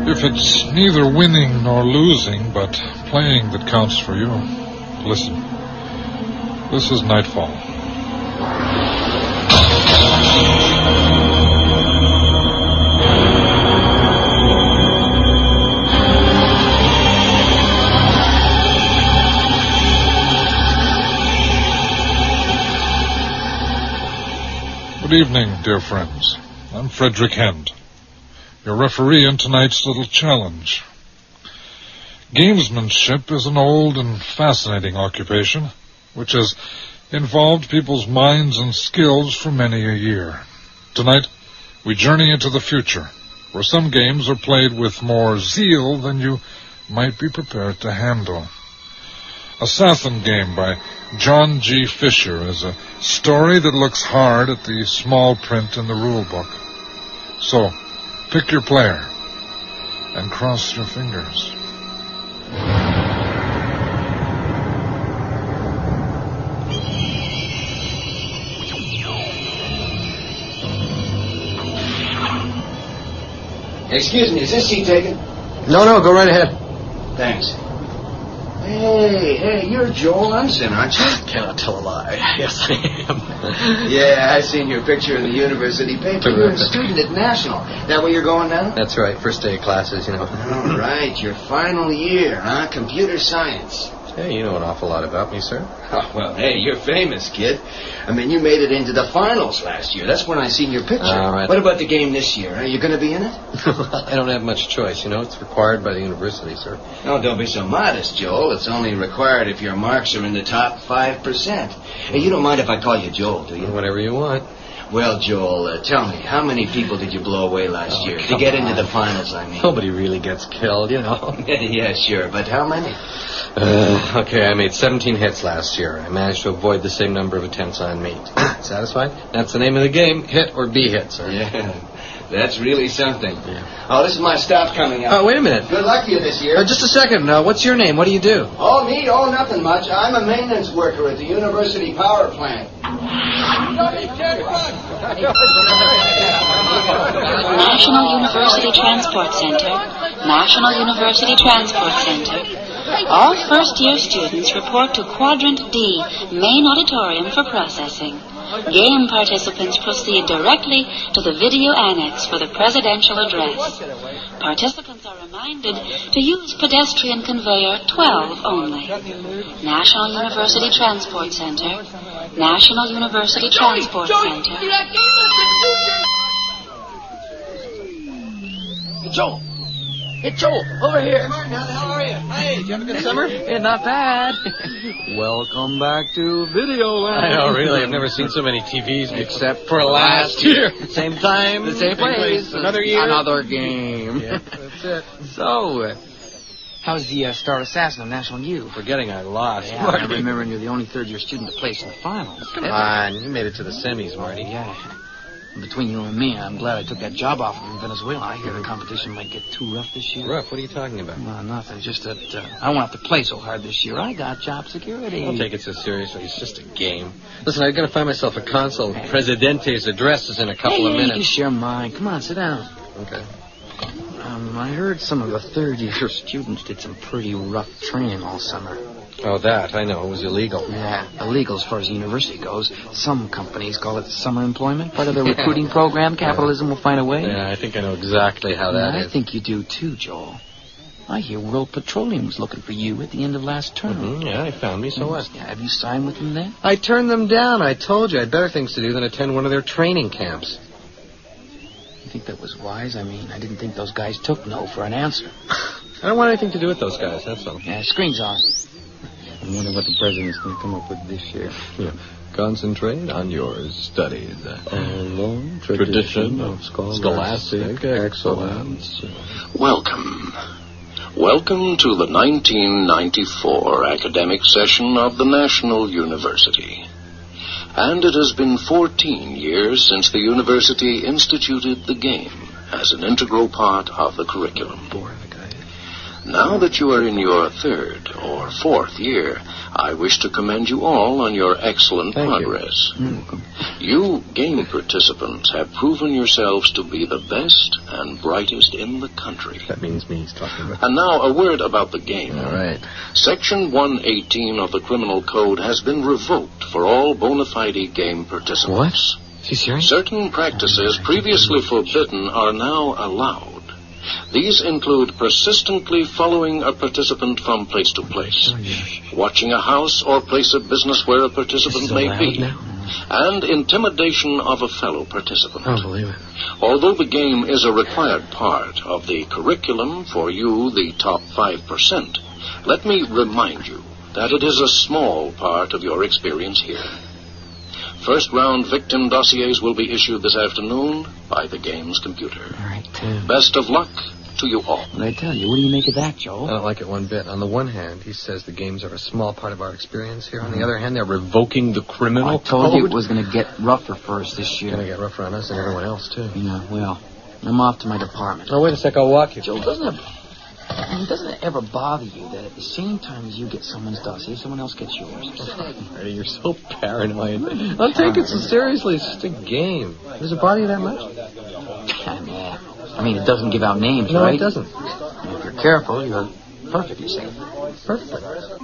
If it's neither winning nor losing, but playing that counts for you, listen. This is Nightfall. Good evening, dear friends. I'm Frederick Hend, your referee in tonight's little challenge. Gamesmanship is an old and fascinating occupation, which has involved people's minds and skills for many a year. Tonight, we journey into the future, where some games are played with more zeal than you might be prepared to handle. Assassin Game by John G. Fisher is a story that looks hard at the small print in the rule book. So, pick your player and cross your fingers. Excuse me, is this seat taken? No, go right ahead. Thanks. Hey, you're Joel Unson, aren't you? Cannot tell a lie. Yes, I am. Yeah, I seen your picture in the university paper. You're a student at National. That where you're going now? That's right. First day of classes, you know. All right, your final year, huh? Computer science. Hey, you know an awful lot about me, sir. Oh, well, hey, you're famous, kid. I mean, you made it into the finals last year. That's when I seen your picture. All right. What about the game this year? Are you going to be in it? I don't have much choice, you know. It's required by the university, sir. Oh, don't be so modest, Joel. It's only required if your marks are in the top 5%. Hey, you don't mind if I call you Joel, do you? Whatever you want. Well, Joel, tell me, how many people did you blow away last year? To get into the finals, I mean. Nobody really gets killed, you know. Yeah, sure, but how many? Okay, I made 17 hits last year. I managed to avoid the same number of attempts on meat. Satisfied? That's the name of the game, hit or be hit, sir. Yeah, that's really something. Yeah. Oh, this is my stop coming up. Oh, wait a minute. Good luck to you this year. Just a second. What's your name? What do you do? Oh, me? Oh, nothing much. I'm a maintenance worker at the university power plant. National University Transport Center. National University Transport Center. All first-year students report to Quadrant D, main auditorium for processing. Game participants proceed directly to the video annex for the presidential address. Participants are reminded to use pedestrian conveyor 12 only. National University Transport Center. National University Transport Center. Joel! Hey, Joel, over here. Martin, how the hell are you? Hey, did you have a good summer? Yeah, not bad. Welcome back to Videoland. I know, really. I've never seen so many TVs Except for last year. Same time, the same place. Another year. Another game. Yeah, that's it. So, how's the Star Assassin of National U? Forgetting I lost. Yeah, I remember you're the only third-year student to place in the finals. Come on, you made it to the semis, Marty. Yeah. Between you and me, I'm glad I took that job offer from Venezuela. I hear the competition might get too rough this year. Rough? What are you talking about? No, nothing. Just that I won't have to play so hard this year. I got job security. Don't take it so seriously. It's just a game. Listen, I've got to find myself a consul. Presidente's address is in a couple of minutes. You share mine. Come on, sit down. Okay. I heard some of the third-year students did some pretty rough training all summer. Oh, that. I know. It was illegal. Yeah, illegal as far as the university goes. Some companies call it summer employment. Part of their recruiting program. Capitalism will find a way. Yeah, I think I know exactly how that is. I think you do, too, Joel. I hear World Petroleum was looking for you at the end of last term. Mm-hmm. Yeah, they found me. So what? Yeah, have you signed with them then? I turned them down. I told you I had better things to do than attend one of their training camps. You think that was wise? I mean, I didn't think those guys took no for an answer. I don't want anything to do with those guys, that's all. Yeah, screen's on. I wonder what the president's going to come up with this year. Yeah. Concentrate on your studies. A long tradition of scholastic excellence. Welcome. Welcome to the 1994 academic session of the National University. And it has been 14 years since the university instituted the game as an integral part of the curriculum. Now that you are in your 3rd or 4th year, I wish to commend you all on your excellent progress. You game participants have proven yourselves to be the best and brightest in the country. That means me he's talking about. And now a word about the game. All right. Section 118 of the Criminal Code has been revoked for all bona fide game participants. What? Is he serious? Certain practices previously forbidden are now allowed. These include persistently following a participant from place to place, watching a house or place of business where a participant may be, and intimidation of a fellow participant. I don't believe it. Although the game is a required part of the curriculum for you, the top 5%, let me remind you that it is a small part of your experience here. First-round victim dossiers will be issued this afternoon by the game's computer. All right. Best of luck to you all. What I tell you, what do you make of that, Joel? I don't like it one bit. On the one hand, he says the games are a small part of our experience here. On the other hand, they're revoking the criminal I told code. you it was going to get rougher for us this year. It's going to get rougher on us and everyone else, too. Yeah, well, I'm off to my department. Oh, wait a sec. I'll walk you. Joel, doesn't it ever bother you that at the same time as you get someone's dossier, someone else gets yours? Artie, you're so paranoid. I'll take it so seriously. It's just a game. Does it bother you that much? I mean, it doesn't give out names, No, right? it doesn't. If you're careful, you're perfectly safe. Perfectly.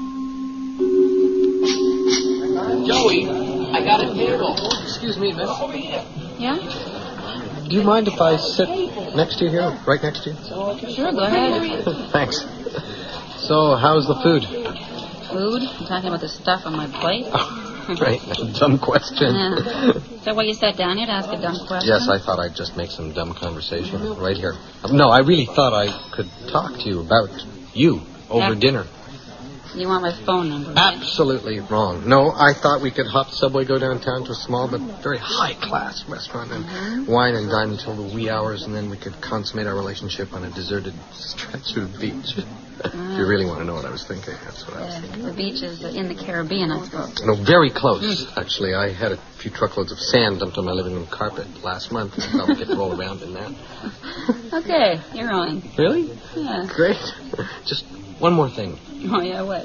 Joey, I got a table. Excuse me, miss. Yeah? Do you mind if I sit next to you here, right next to you? Sure, go ahead. Thanks. So, how's the food? Food? You talking about the stuff on my plate? Right, dumb question. Yeah. Is that why you sat down here to ask a dumb question? Yes, I thought I'd just make some dumb conversation right here. No, I really thought I could talk to you about you over dinner. You want my phone number, right? Absolutely wrong. No, I thought we could hop the subway, go downtown to a small but very high-class restaurant and wine and dine until the wee hours, and then we could consummate our relationship on a deserted stretch of the beach. If you really want to know what I was thinking, that's what I was thinking. The beach is in the Caribbean, I suppose. No, very close, actually. I had a few truckloads of sand dumped on my living room carpet last month. I thought we could roll around in that. Okay, you're on. Really? Yeah. Great. Just one more thing. Oh, yeah, what?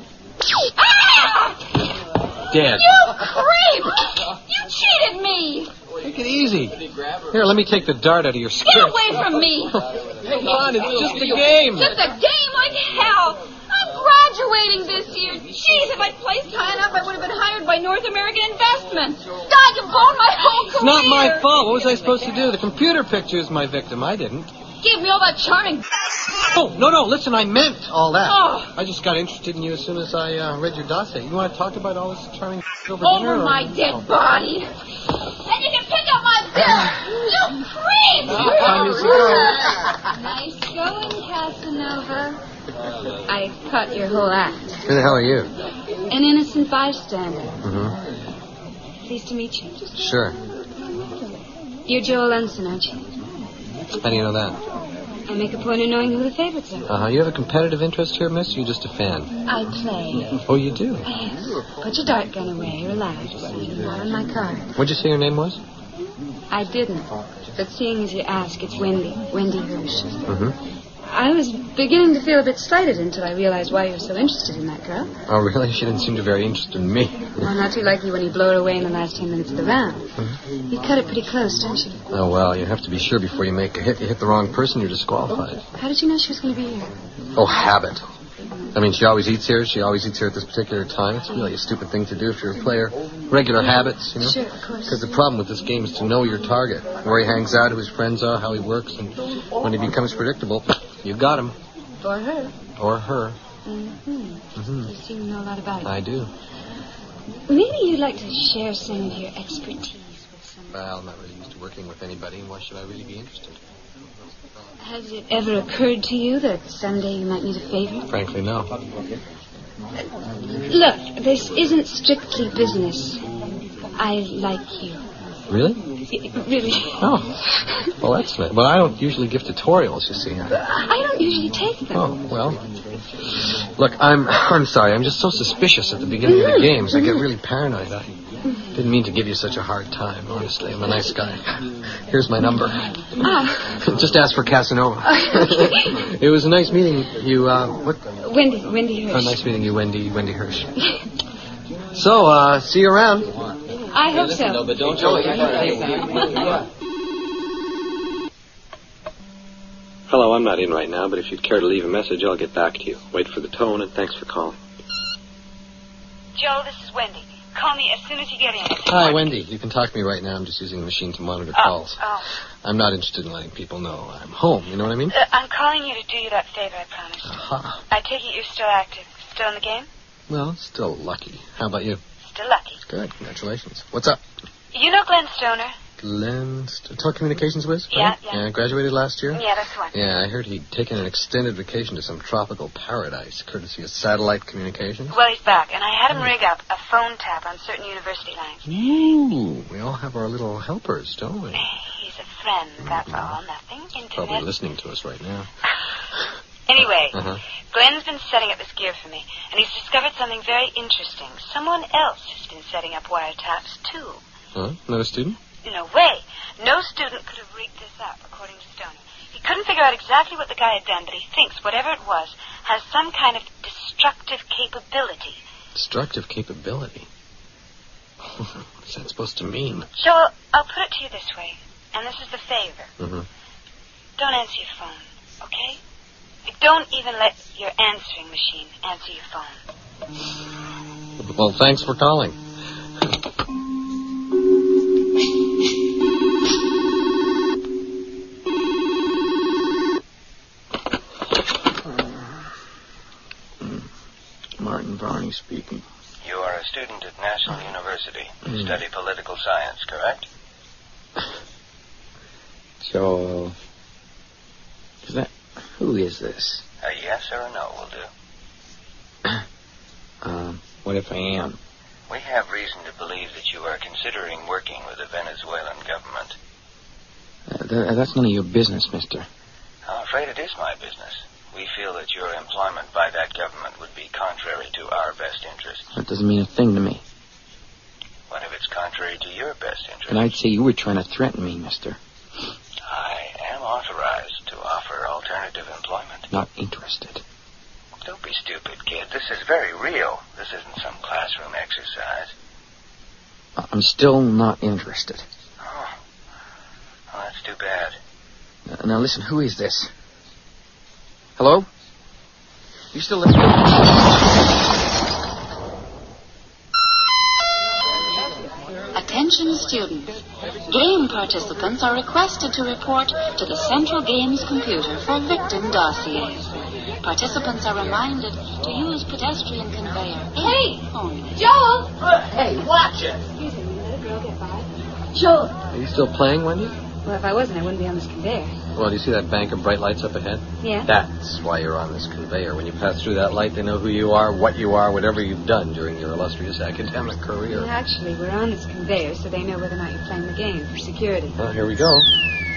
Dad. You creep! You cheated me! Take it easy. Here, let me take the dart out of your skirt. Get away from me! Come on, it's just a game. Just a game like hell! I'm graduating this year. Jeez, if I'd placed high enough, I would have been hired by North American Investments. God, you blown my whole career! It's not my fault. What was I supposed to do? The computer picture is my victim. I didn't. Gave me all that charming... Oh, no, listen, I meant all that. Oh. I just got interested in you as soon as I read your dossier. You want to talk about all this charming over dinner? Over my dead body. And you can pick up my bill. You creep! Nice going, Casanova. I caught your whole act. Who the hell are you? An innocent bystander. Mm-hmm. Pleased to meet you. Sure. You're Joel Ensign, aren't you? How do you know that? I make a point of knowing who the favorites are. Uh-huh. You have a competitive interest here, miss, or you just a fan? I play. Oh, you do? Yes. Put your dart gun away. Relax. Not on my card. What'd you say your name was? I didn't. But seeing as you ask, it's Wendy. Wendy Hirsch. Mm-hmm. I was beginning to feel a bit slighted until I realized why you were so interested in that girl. Oh, really? She didn't seem to be very interested in me. Well, not too likely when you blow her away in the last 10 minutes of the round. Mm-hmm. You cut it pretty close, don't you? Oh, well, you have to be sure before you make a hit. You hit the wrong person, you're disqualified. How did you know she was going to be here? Oh, habit. I mean, she always eats here. She always eats here at this particular time. It's really a stupid thing to do if you're a player. Regular habits, you know? Sure, of course. Because the problem with this game is to know your target. Where he hangs out, who his friends are, how he works, and when he becomes predictable, you got him. Or her. Or her. Mm-hmm. You seem to know a lot about it. I do. Maybe you'd like to share some of your expertise with someone. Well, I'm not really used to working with anybody, and why should I really be interested? Has it ever occurred to you that someday you might need a favor? Frankly, no. Look, this isn't strictly business. I like you. Really? Really. Oh. Well, that's nice. Well, I don't usually give tutorials, you see. I don't usually take them. Oh, well. Look, I'm sorry. I'm just so suspicious at the beginning of the games. I get really paranoid. I didn't mean to give you such a hard time, honestly. I'm a nice guy. Here's my number. Just ask for Casanova. It was a nice meeting you, what? Wendy Hirsch. Nice meeting you, Wendy Hirsch. So, see you around. I hope so. No, but don't go. Hello, I'm not in right now, but if you'd care to leave a message, I'll get back to you. Wait for the tone, and thanks for calling. Joe, this is Wendy. Call me as soon as you get in. Hi, Wendy. You can talk to me right now. I'm just using the machine to monitor calls. I'm not interested in letting people know I'm home. You know what I mean? I'm calling you to do you that favor I promised. I take it you're still active. Still in the game? Well, still lucky. How about you? Still lucky. Good. Congratulations. What's up? You know Glenn Stoner? Telecommunications whiz? Yeah. Graduated last year? Yeah, that's the one. Yeah, I heard he'd taken an extended vacation to some tropical paradise, courtesy of satellite communications. Well, he's back, and I had him rig up a phone tap on certain university lines. Ooh, we all have our little helpers, don't we? He's a friend, that's all. Nothing internet. Probably listening to us right now. Anyway, Glenn's been setting up this gear for me, and he's discovered something very interesting. Someone else has been setting up wiretaps, too. Huh? Not a student? No way. No student could have rigged this up, according to Stoner. He couldn't figure out exactly what the guy had done, but he thinks whatever it was has some kind of destructive capability. Destructive capability? What's that supposed to mean? Joel, I'll put it to you this way, and this is the favor. Don't answer your phone, okay? Don't even let your answering machine answer your phone. Well, thanks for calling. Martin Varney speaking. You are a student at National University. You study political science, correct? So, who is this? A yes or a no will do. What if I am? We have reason to believe that you are considering working with the Venezuelan government. That's none of your business, mister. I'm afraid it is my business. We feel that your employment by that government would be contrary to our best interests. That doesn't mean a thing to me. What if it's contrary to your best interests? And I'd say you were trying to threaten me, mister. I am authorized to offer alternative employment. Not interested. Don't be stupid, kid. This is very real. This isn't some classroom exercise. I'm still not interested. Oh. Well, that's too bad. Now listen, who is this? Hello? You still listening? Attention students. Game participants are requested to report to the Central Games computer for victim dossiers. Participants are reminded to use pedestrian conveyor. Hey! Only. Joel! Hey, watch it! Joel! Are you still playing, Wendy? Well, if I wasn't, I wouldn't be on this conveyor. Well, do you see that bank of bright lights up ahead? Yeah? That's why you're on this conveyor. When you pass through that light, they know who you are, what you are, whatever you've done during your illustrious academic career. Well, actually, we're on this conveyor, so they know whether or not you're playing the game for security. Well, here we go.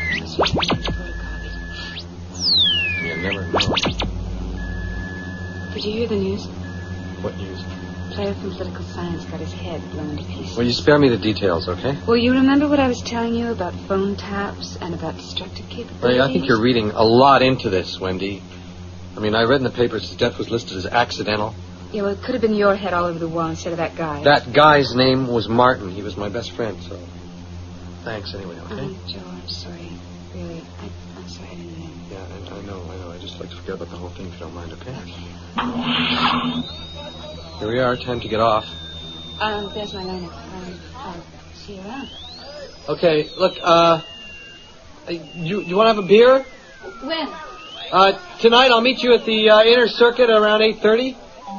You never know. Did you hear the news? What news? A player from political science got his head blown to pieces. Well, you spare me the details, okay? Well, you remember what I was telling you about phone taps and about destructive capabilities? Well, I think you're reading a lot into this, Wendy. I mean, I read in the papers his death was listed as accidental. Yeah, well, it could have been your head all over the wall instead of that guy. That guy's name was Martin. He was my best friend, so... Thanks anyway, okay? Joe, I'm sorry. Really, I'm sorry I didn't know. Yeah, I know. I'd just like to forget about the whole thing if you don't mind, okay? Here we are, time to get off. There's my lineup. I'll see you around. Okay, look, you want to have a beer? When? Tonight I'll meet you at the inner circuit around 8:30.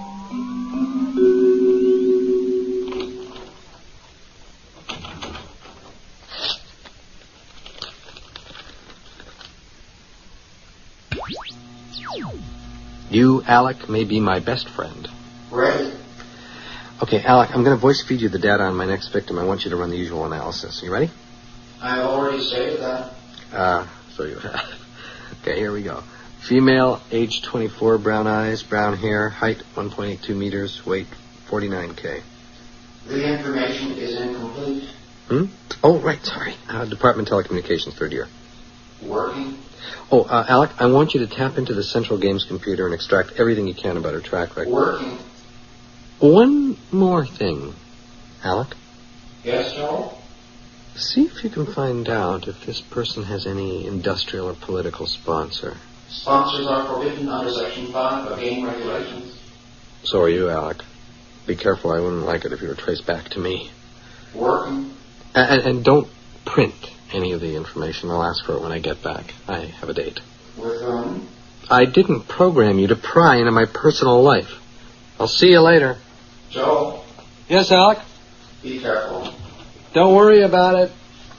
You, Alec, may be my best friend. Right. Okay, Alec, I'm going to voice feed you the data on my next victim. I want you to run the usual analysis. You ready? I already saved that. So you have. Okay, here we go. Female, age 24, brown eyes, brown hair, height 1.82 meters, weight 49K. The information is incomplete. Oh, right, sorry. Department Telecommunications, third year. Working. Oh, Alec, I want you to tap into the Central Games computer and extract everything you can about her track record. Working. One more thing, Alec. Yes, Joel? See if you can find out if this person has any industrial or political sponsor. Sponsors are forbidden under Section 5 of game regulations. So are you, Alec. Be careful, I wouldn't like it if you were traced back to me. Working. And don't print any of the information. I'll ask for it when I get back. I have a date. With whom? I didn't program you to pry into my personal life. I'll see you later. Joel? Yes, Alec? Be careful. Don't worry about it.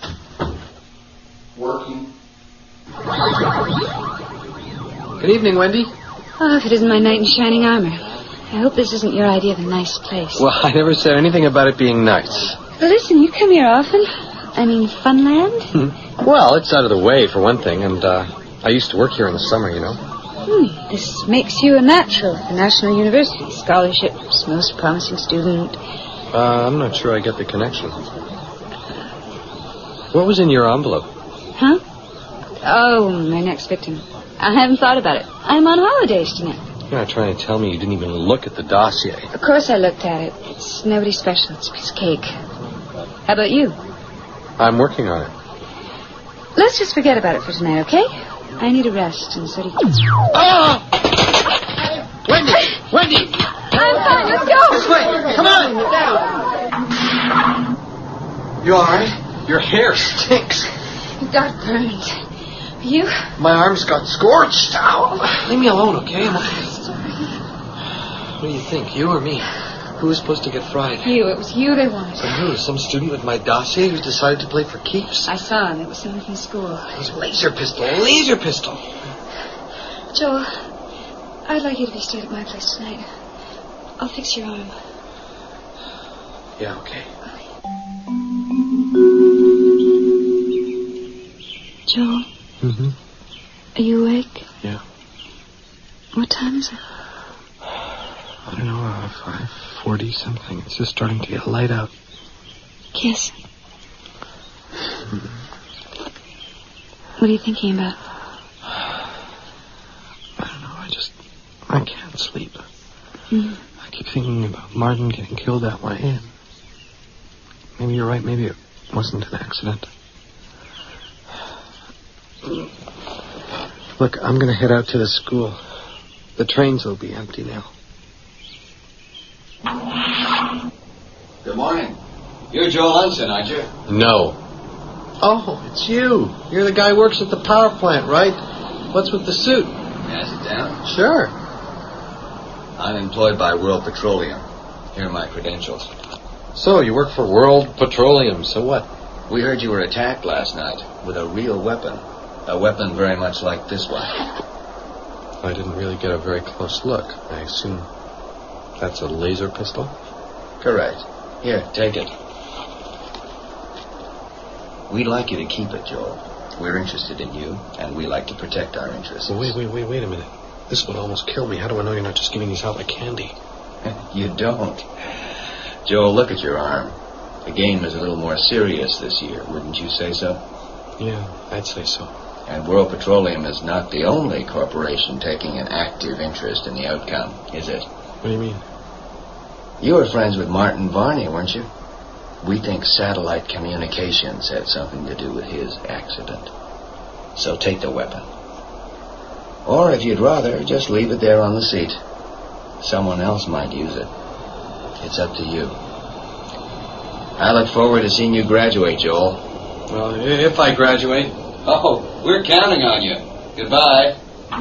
Working. Good evening, Wendy. Oh, if it isn't my knight in shining armor. I hope this isn't your idea of a nice place. Well, I never said anything about it being nice. Listen, you come here often. I mean, Funland? Well, it's out of the way, for one thing, and I used to work here in the summer, you know. This makes you a natural at the National University. Scholarships, most promising student. I'm not sure I get the connection. What was in your envelope? Huh? Oh, my next victim. I haven't thought about it. I'm on holidays tonight. You're not trying to tell me you didn't even look at the dossier. Of course I looked at it. It's nobody special. It's a piece of cake. How about you? I'm working on it. Let's just forget about it for tonight, okay? I need a rest, and so do you. Oh! Wendy! Wendy! I'm fine. Let's go. This way. Come on. You all right? Your hair stinks. Got burned. You? My arms got scorched. Ow. Leave me alone, okay? I'm okay. What do you think, you or me? Who was supposed to get fried? You. It was you they wanted. So who? Some student with my dossier who decided to play for keeps? I saw him. It was someone from school. His laser pistol. Laser pistol. Joel, I'd like you to be stayed at my place tonight. I'll fix your arm. Yeah, okay. Joel? Mm-hmm. Are you awake? Yeah. What time is it? I don't know, 5:40 something. It's just starting to get light out. Kiss. What are you thinking about? I don't know, I can't sleep. I keep thinking about Martin getting killed that way, and maybe you're right, maybe it wasn't an accident. Look, I'm going to head out to the school. The trains will be empty now. Good morning. You're Joel Unson, aren't you? No. Oh, it's you. You're the guy who works at the power plant, right? What's with the suit? May I sit down? Sure. I'm employed by World Petroleum. Here are my credentials. So, you work for World Petroleum, so what? We heard you were attacked last night with a real weapon. A weapon very much like this one. I didn't really get a very close look. I assume that's a laser pistol? Correct. Here, take it. We'd like you to keep it, Joel. We're interested in you, and we like to protect our interests. Well, wait a minute. This would almost kill me. How do I know you're not just giving these out like candy? You don't. Joel, look at your arm. The game is a little more serious this year, wouldn't you say so? Yeah, I'd say so. And World Petroleum is not the only corporation taking an active interest in the outcome, is it? What do you mean? You were friends with Martin Varney, weren't you? We think satellite communications had something to do with his accident. So take the weapon. Or if you'd rather, just leave it there on the seat. Someone else might use it. It's up to you. I look forward to seeing you graduate, Joel. Well, if I graduate. Oh, we're counting on you. Goodbye.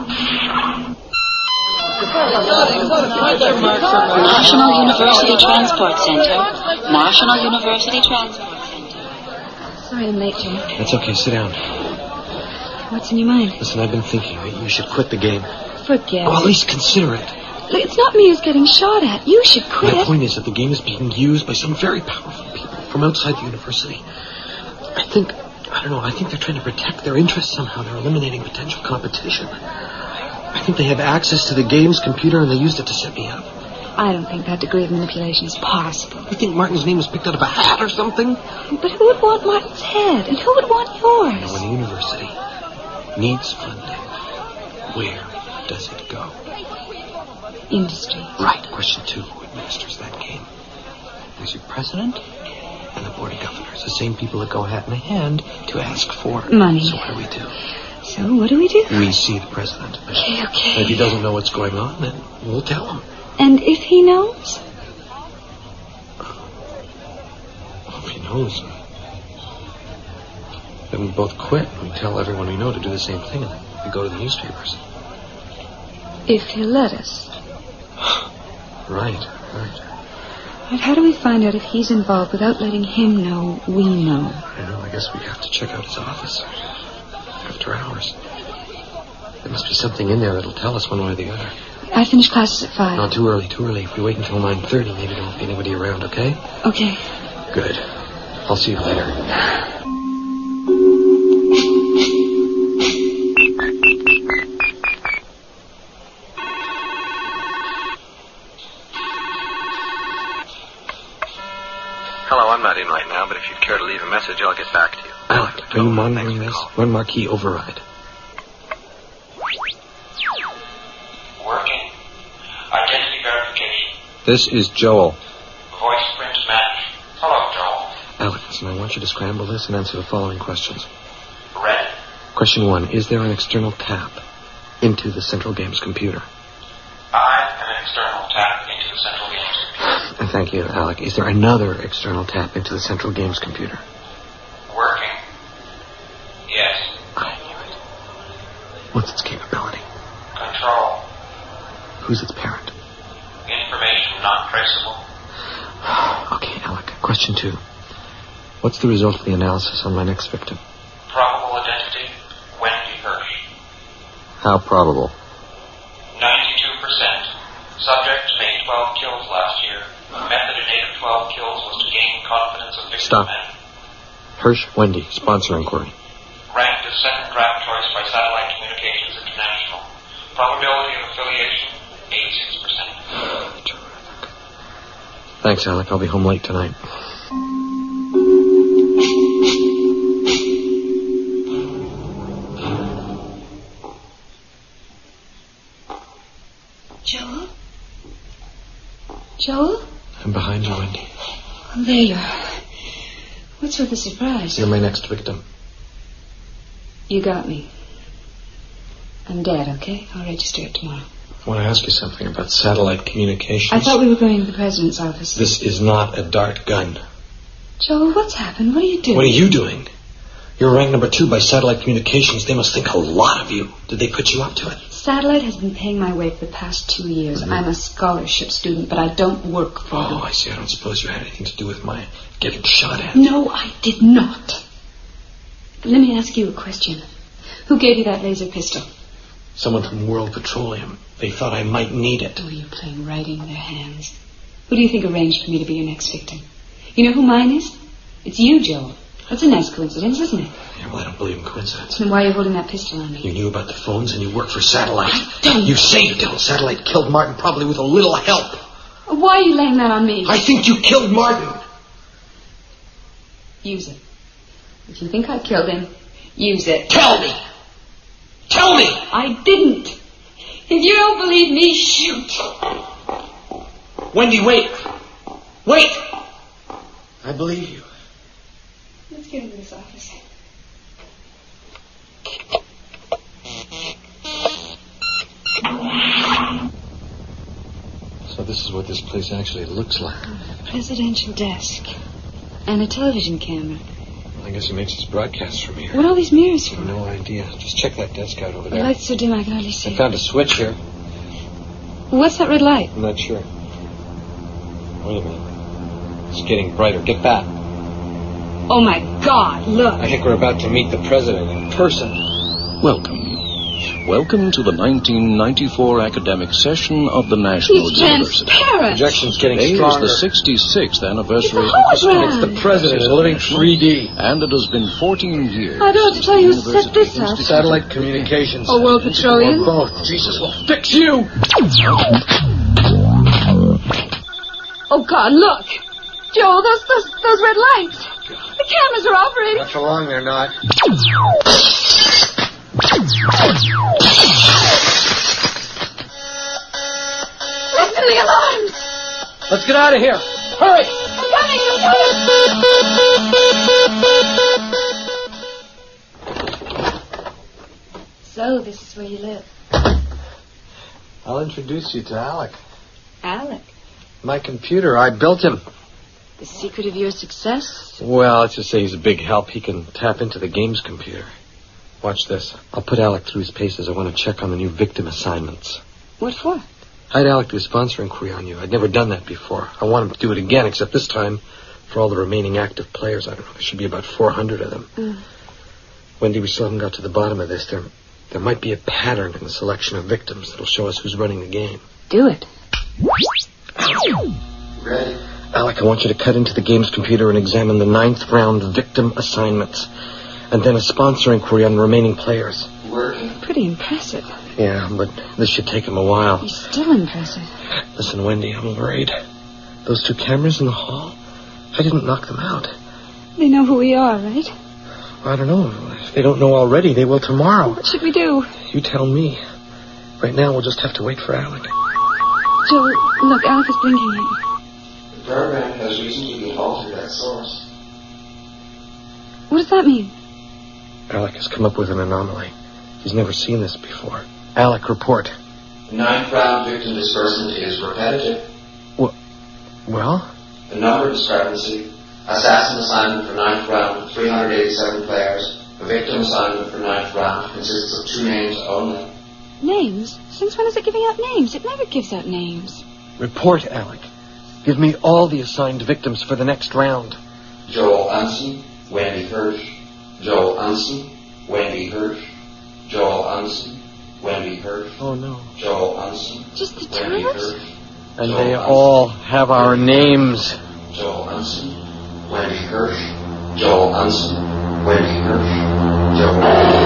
National University Transport Center. National University Transport Center. Sorry I'm late, Joel. That's okay, sit down. What's in your mind? Listen, I've been thinking that you should quit the game. Forget Or at it. least consider it. Look, it's not me who's getting shot at. You should quit. My point is that the game is being used by some very powerful people from outside the university. I think they're trying to protect their interests somehow. They're eliminating potential competition. I think they have access to the game's computer and they used it to set me up. I don't think that degree of manipulation is possible. You think Martin's name was picked out of a hat or something? But who would want Martin's head? And who would want yours? When a university needs funding, where does it go? Industry. Right. Question 2. Who administers that game? There's your president and the board of governors. The same people that go hat in hand to ask for money. So what do we do? So what do we do? We see the president. Okay. And if he doesn't know what's going on, then we'll tell him. And if he knows? If he knows, then we both quit. We tell everyone we know to do the same thing, and we go to the newspapers. If he'll let us. Right. But how do we find out if he's involved without letting him know we know? I guess we have to check out his office after hours. There must be something in there that'll tell us one way or the other. I finish classes at 5. No, too early. If we wait until 9:30, maybe there won't be anybody around, okay? Okay. Good. I'll see you later. Hello, I'm not in right now, but if you'd care to leave a message, I'll get back to you. Alec, are you monitoring this? Run marquee override. Working. Identity verification. This is Joel. Voice print match. Hello, Joel. Alec, listen, I want you to scramble this and answer the following questions. Ready? Question 1. Is there an external tap into the Central Games computer? I am an external tap into the Central Games computer. Thank you, Alec. Is there another external tap into the Central Games computer? Working. Yes. I knew it. What's its capability? Control. Who's its parent? Information not traceable. Okay, Alec. Question 2. What's the result of the analysis on my next victim? Probable identity, Wendy Hirsch. How probable? 92%. Subject made 12 kills last year. Method in 8 of 12 kills was to gain confidence of victim Stop. men. Hirsch, Wendy, sponsor inquiry. Ranked as second draft choice by Satellite Communications International. Probability of affiliation, 86%. Terrific. Thanks, Alec. I'll be home late tonight. Joel? I'm behind you, Wendy. Well, there you are. What's with the surprise? You're my next victim. You got me. I'm dead, okay? I'll register it tomorrow. I want to ask you something about satellite communications. I thought we were going to the president's office. This is not a dart gun. Joel, what's happened? What are you doing? What are you doing? You're ranked number 2 by Satellite Communications. They must think a lot of you. Did they put you up to it? Satellite has been paying my way for the past 2 years. Mm-hmm. I'm a scholarship student, but I don't work for them. Oh, I see. I don't suppose you had anything to do with my getting shot at. No, I did not. But let me ask you a question. Who gave you that laser pistol? Someone from World Petroleum. They thought I might need it. Oh, you're playing right in their hands. Who do you think arranged for me to be your next victim? You know who mine is? It's you, Joel. That's a nice coincidence, isn't it? Yeah, well, I don't believe in coincidence. Then why are you holding that pistol on me? You knew about the phones and you worked for Satellite. I don't. You say you don't. Satellite killed Martin probably with a little help. Why are you laying that on me? I think you killed Martin. Use it. If you think I killed him, use it. Tell me. Tell me. I didn't. If you don't believe me, shoot. Wendy, wait. Wait. I believe you. Let's get into this office. So this is what this place actually looks like. Presidential desk. And a television camera. Well, I guess he makes his broadcasts from here. What are all these mirrors for? No idea. Just check that desk out over there. The light's so dim I can hardly see. I found a switch here. What's that red light? I'm not sure. Wait a minute. It's getting brighter. Get back. Oh, my God, look. I think we're about to meet the president in person. Welcome Welcome to the 1994 academic session of the National University. Projection's getting Today stronger. is the 66th anniversary of hologram. the It's the president living 3D. And it has been 14 years. I don't have to tell you who set this up. Satellite communications. Or World Petroleum. Or both. Jesus will fix you. Oh, God, look. Joel, those red lights. The cameras are operating. Not for long, they're not. Listen to the alarms. Let's get out of here. Hurry. So, this is where you live. I'll introduce you to Alec. Alec, My computer, I built him. the secret of your success? Well, let's just say he's a big help. He can tap into the game's computer. Watch this. I'll put Alec through his paces. I want to check on the new victim assignments. What for? I had Alec do a sponsor inquiry on you. I'd never done that before. I want him to do it again, except this time for all the remaining active players. I don't know. There should be about 400 of them. Wendy, we still haven't got to the bottom of this. There might be a pattern in the selection of victims that'll show us who's running the game. Do it. Ready? Alec, I want you to cut into the game's computer and examine the 9th round victim assignments. And then a sponsor inquiry on the remaining players. Working. Pretty impressive. Yeah, but this should take him a while. He's still impressive. Listen, Wendy, I'm worried. Those 2 cameras in the hall, I didn't knock them out. They know who we are, right? I don't know. If they don't know already, they will tomorrow. What should we do? You tell me. Right now, we'll just have to wait for Alec. Joel, look, Alec is blinking at you. The program has recently been altered at source. What does that mean? Alec has come up with an anomaly. He's never seen this before. Alec, report. The 9th round victim disbursement is repetitive. Well? The number discrepancy. Assassin assignment for 9th round, 387 players. The victim assignment for 9th round consists of 2 names only. Names? Since when is it giving out names? It never gives out names. Report, Alec. Give me all the assigned victims for the next round. Joel Unson, Wendy Hirsch. Joel Unson, Wendy Hirsch. Joel Unson, Wendy Hirsch. Oh, no. Joel Unson, Just the 2 Wendy of us? Hirsch. And Joel they Unson, all have our names. Joel Unson, Wendy Hirsch. Joel Unson, Wendy Hirsch. Joel.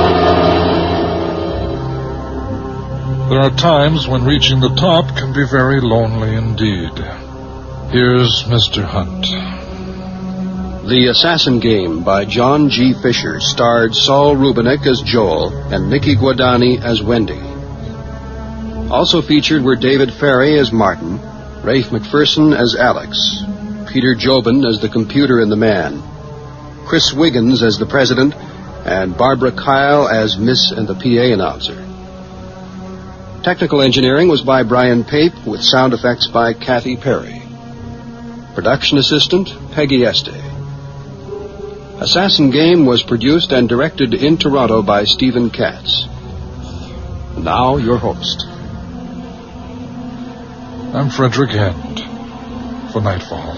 There are times when reaching the top can be very lonely indeed. Here's Mr. Hunt. The Assassin Game by John G. Fisher starred Saul Rubinek as Joel and Nikki Guadani as Wendy. Also featured were David Ferry as Martin, Rafe McPherson as Alex, Peter Jobin as the computer and the man, Chris Wiggins as the president, and Barbara Kyle as Miss and the PA announcer. Technical engineering was by Brian Pape, with sound effects by Kathy Perry. Production assistant, Peggy Este. Assassin Game was produced and directed in Toronto by Stephen Katz. Now, your host. I'm Frederick Hend for Nightfall.